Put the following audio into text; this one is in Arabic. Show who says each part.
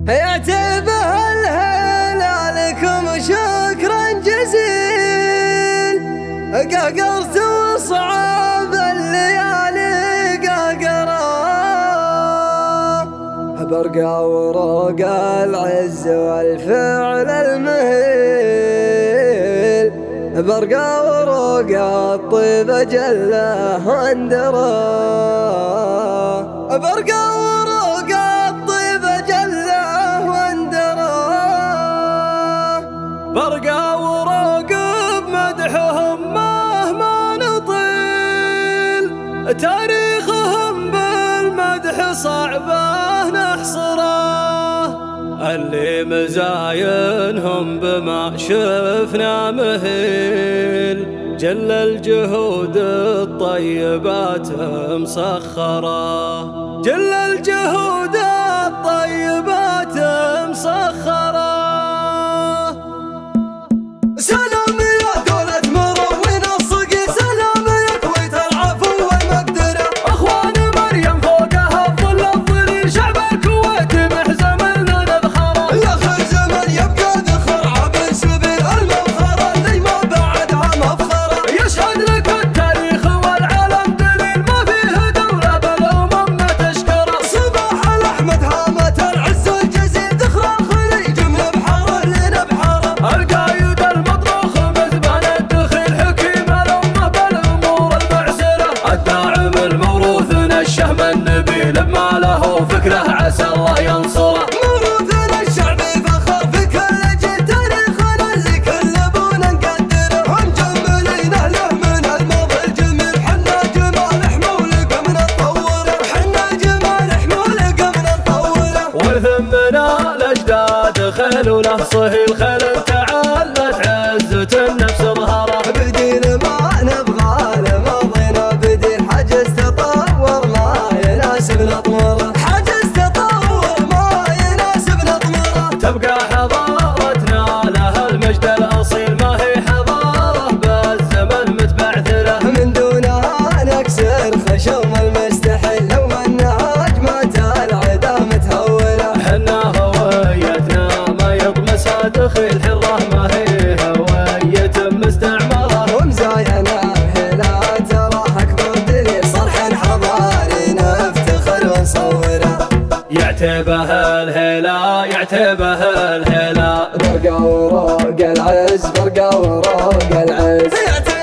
Speaker 1: يعتبه لكم شكرا جزيل. قهقرت وصعب الليالي قهقرة، برقى وروق العز والفعل المهيل، برقى وروق الطيب جله واندرى، برقى وروق الطيب جله واندرى، برقى وروق بمدحهم مهما نطيل، تاريخهم بالمدح صعبه نحصره، اللي مزاينهم بما شفنا مهيل، جل الجهود الطيبات مسخرة، جل الجهود الطيبات مسخرة. سلام يا دولة مروين الصقي، سلام يا كويت العفو والمقدرة، اخوان مريم فوقها الظل الظليل، شعب الكويت محزم لنا نذخره، الاخر زمن يبقى ذخر عبر سبيل المفخرة اللي ما بعدها مفخرة، يشهد لك التاريخ والعالم دليل، ما فيه دولة بالامم ما تشكره، صباح الاحمد هامة العز الجزيل، ذخر الخليج من بحره لنبحره، القايد المطروخ مذبان الدخيل، حكيم الامه بالامور المعسره، الداعم الموروث الشهم النبيل، بما له فكره عسى الله ينصره، موروثنا الشعبي فخر في كل جيل، تاريخنا اللي كل ابونا نقدره، ومجملين اهله من الماضي الجميل، حنا جمال حمولك من نطوره، حنا جمال حمولك من نطوره، وثمنا الاجداد خيل وله صهيل، خيل تعلت عزة النفس ظهره، بديل ما نبغى لماضينا بديل، حجز تطور ما يناسب نطمره، حجز تطور ما يناسب نطمره، تبقى حضارتنا لها المجد الاصيل، ما هي حضاره بالزمن متبعثره، من دونها نكسر خشم المستحيل، لو انها هجمت العدا متهوله، حنا هويتنا ما يطمسها دخيل، حره ما هي هوية مستعمره، ومزاينا الهلا تراه اكبر دليل، صرح حضاري نفتخر ونصوره، يعتبه الهلا يعتبه الهلا، برقى وروق العز برقى وروق العز.